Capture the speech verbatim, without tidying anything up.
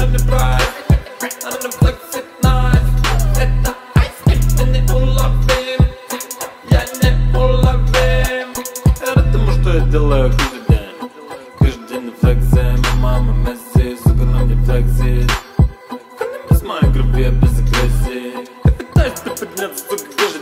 не прайс, а не флексит найс. Это айс, ты не уловим, я не уловим. Это что я делаю каждый день, каждый день на флексе. Мама Месси, сука, на мне флексит. Без моей грубе, без агрессии. Я пытаюсь подняться, сука, каждый